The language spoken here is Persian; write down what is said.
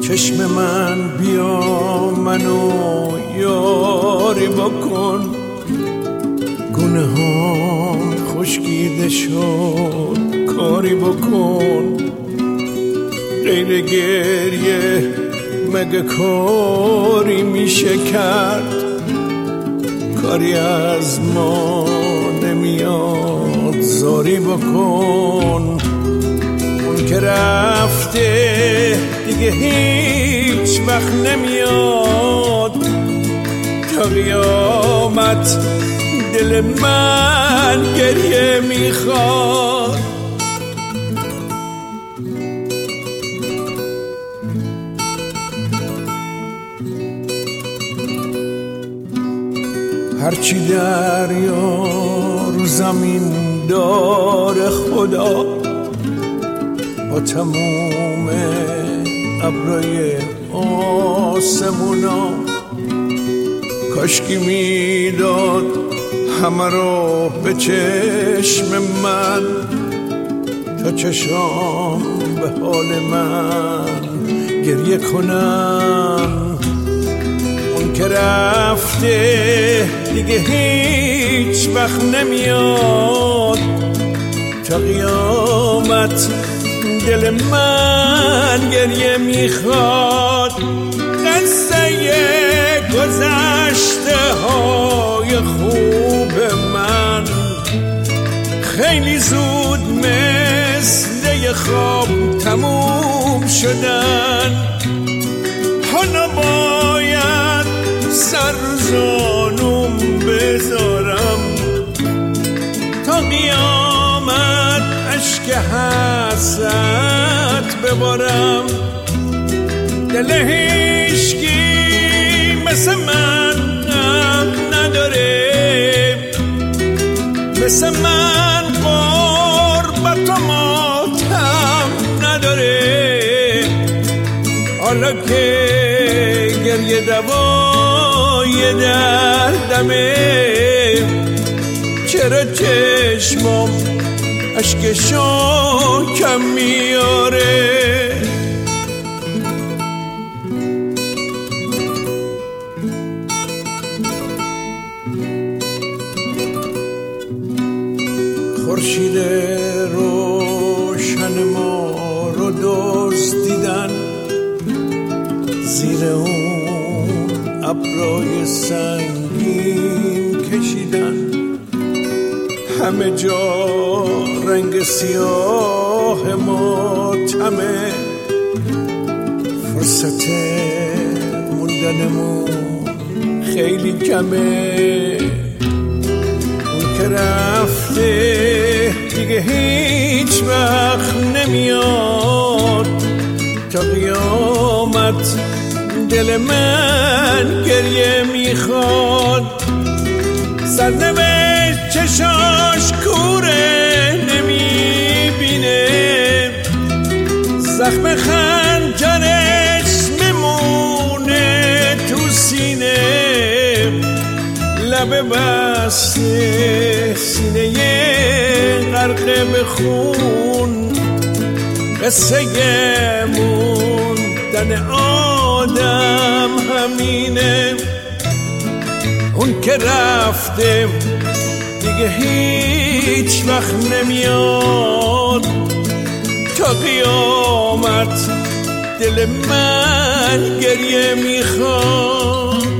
چشم من بیا منو یاری بکن، گونه هام خشکیده شد کاری بکن، غیر گریه مگه کاری میشه کرد، کاری از ما نمیاد زاری بکن، اون که رفته دیگه هیچ وقت نمیاد، تا قیامت دل من گریه میخواد. هرچی دریا رو زمین داره خدا، با تموم ابرای آسمونا، کاشکی میداد همه رو به چشم من، تا چشام به حال من گریه کنن، اون که رفته دیگه هیچ وقت نمیاد، تا قیامت دل من گریه میخواد. قصه گذشته های خوب من خیلی زود مثل خواب تموم شدن، حالا باید سرزانم بذارم، تا قیامت اشک حسرت ببارم. دل هیچکی مثل من نداره، مثل من غربت و ماتم نداره، حالا که گریه دوای دردمه، چرا چشمم اشکشو کم میاره. خورشید روشن ما رو دزدیدن، زیر اون ابرای سنگین کشیدن، همه جا رنگ سیاه ماتمه، فرصت موندنمون خیلی کمه، اون که رفته دیگه هیچ وقت نمیاد، تا قیامت دل من گریه میخواد. سرنوشت چشاش کوره نمیبینه، زخم خنجرش میمونه تو سینه، لب بسته سینه غرق به خون، قصه موندن آدم همینه، اون که رفته دیگه هیچ وقت نمیاد، تا قیامت دل من گریه میخواد.